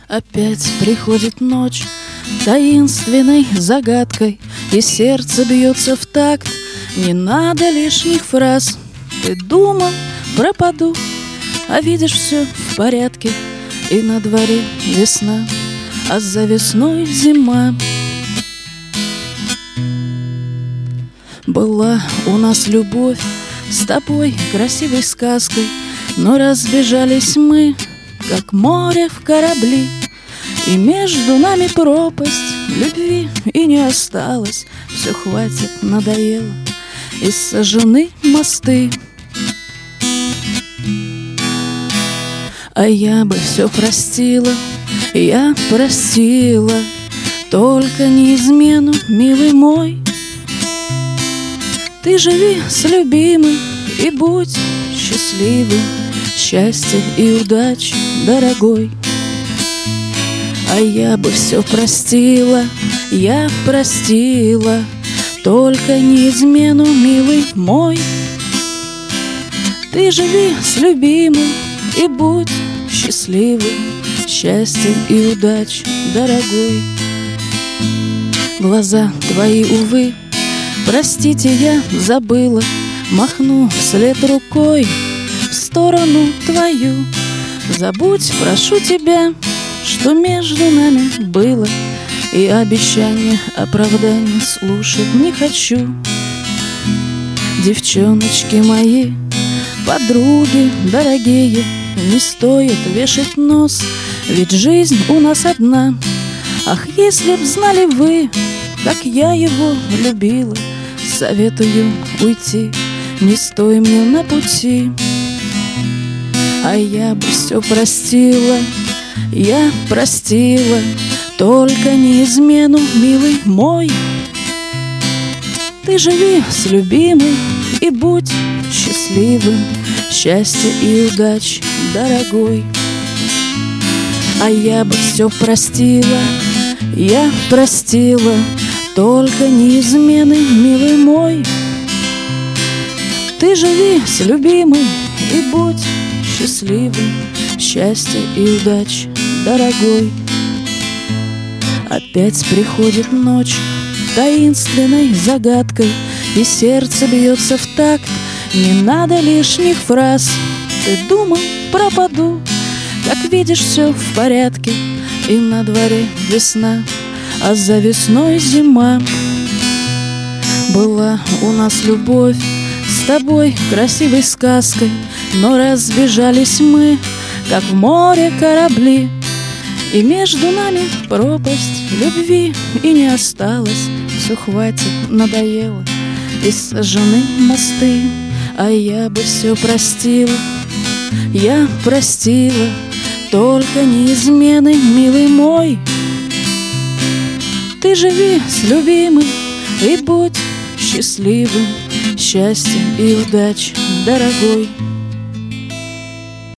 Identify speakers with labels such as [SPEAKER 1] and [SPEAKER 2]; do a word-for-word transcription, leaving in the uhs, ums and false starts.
[SPEAKER 1] Опять приходит ночь таинственной загадкой, и сердце бьется в такт. Не надо лишних фраз. Ты думал, пропаду, а видишь, все в порядке. И на дворе весна, а за весной зима. Была у нас любовь с тобой красивой сказкой, но разбежались мы, как море в корабли. И между нами пропасть, любви и не осталось. Все, хватит, надоело, и сожжены мосты. А я бы все простила, я простила, только не измену, милый мой. Ты живи с любимым и будь счастливым, счастья и удачи, дорогой. А я бы все простила, я простила, только не измену, милый мой. Ты живи с любимым и будь счастливым, счастья и удачи, дорогой. Глаза твои, увы, простите, я забыла, махну вслед рукой в сторону твою. Забудь, прошу тебя, что между нами было, и обещания оправдания слушать не хочу. Девчоночки мои, подруги дорогие, не стоит вешать нос, ведь жизнь у нас одна. Ах, если б знали вы, как я его любила, советую уйти, не стой мне на пути. А я бы все простила, я простила, только не измену, милый мой. Ты живи с любимым и будь счастливым, счастья и удачи, дорогой. А я бы все простила, я простила, только не измены, милый мой. Ты живи с любимым и будь счастливым, счастья и удачи, дорогой. Опять приходит ночь таинственной загадкой, и сердце бьется в такт. Не надо лишних фраз. Ты думал, пропаду, как видишь, все в порядке. И на дворе весна, а за весной зима. Была у нас любовь с тобой красивой сказкой, но разбежались мы, как в море корабли. И между нами пропасть, любви и не осталось. Все, хватит, надоело, и сожжены мосты. А я бы все простила, я простила, только не измены, милый мой. Ты живи с любимым и будь счастливым, счастья и удачи, дорогой.